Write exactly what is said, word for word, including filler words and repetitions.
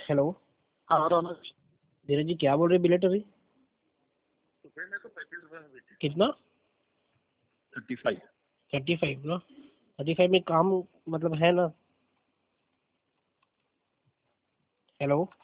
Hello. हाँ राना जी। धीरज जी क्या बोल रहे बिलेट अभी? तो फिर मैं तो पैंतीस रुपए में बेची। कितना? Thirty five. थर्टी फाइव ना? थर्टी फाइव में काम मतलब है ना? हेलो।